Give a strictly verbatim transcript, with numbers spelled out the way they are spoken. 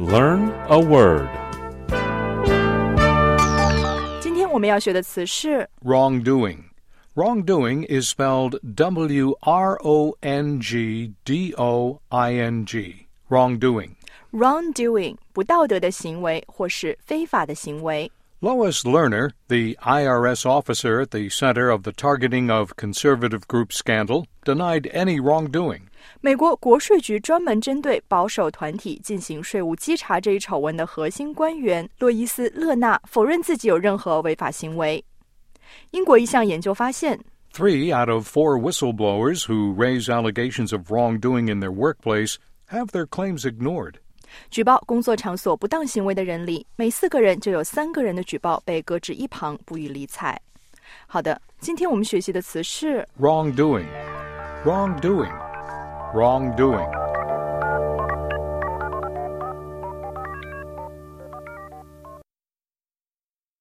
Learn a word. 今天我们要学的词是 wrongdoing.Wrongdoing is spelled W R O N G D O I N G. Wrongdoing. wrongdoing 不道德的行为或是非法的行为。 Lois Lerner, the I R S officer at the center of the targeting of conservative group scandal, denied any wrongdoing. 美国国税局专门针对保守团体进行税务稽查这一丑闻的核心官员洛伊斯·勒纳否认自己有任何违法行为。英国一项研究发现 Three out of four whistleblowers who raise allegations of wrongdoing in their workplace have their claims ignored. 举报工作场所不当行为的人里，每四个人就有三个人的举报被搁置一旁，不予理睬。好的，今天我们学习的词是 Wrongdoing. Wrongdoing. Wrongdoing.